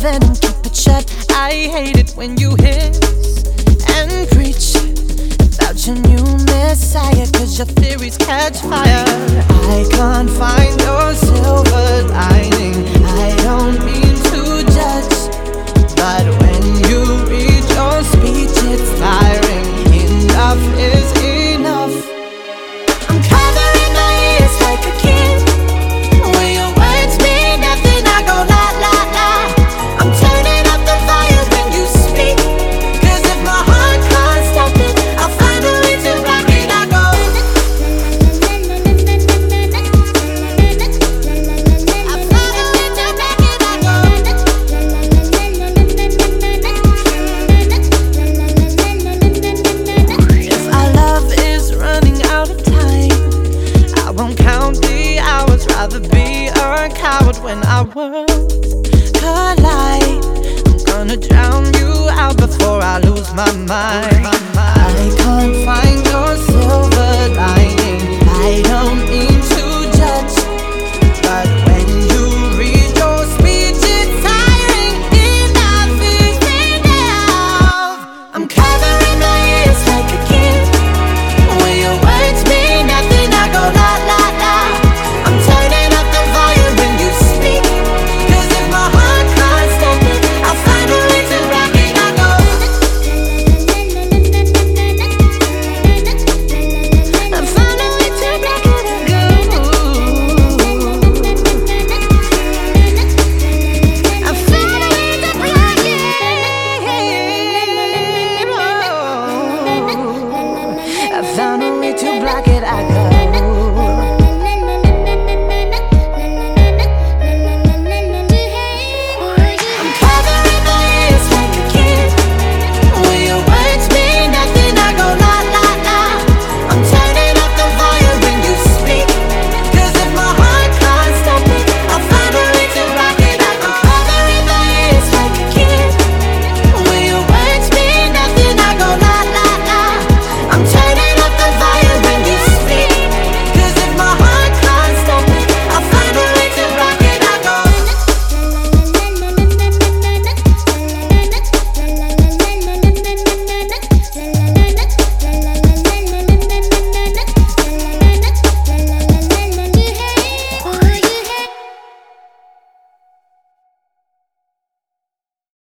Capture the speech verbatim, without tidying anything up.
vent and keep it shut. I hate it when you hiss and preach about your new messiah, cause your theories catch fire. I can't find your silver lining. I don't mean to judge, but when you read your speech it's tiring. Enough is enough. I'm covering my ears like a kid. When your words mean nothing I go la la la. I'm turning up the volume when you speak, cause if my heart can't stop it, I'll find a way to block it. I go I find a way to block it. I go if our love is running out of time, I won't count the hours. Rather be a coward when our worlds collide. I'm gonna drown you out before I lose my mind. I can't find your silver lining. I don't need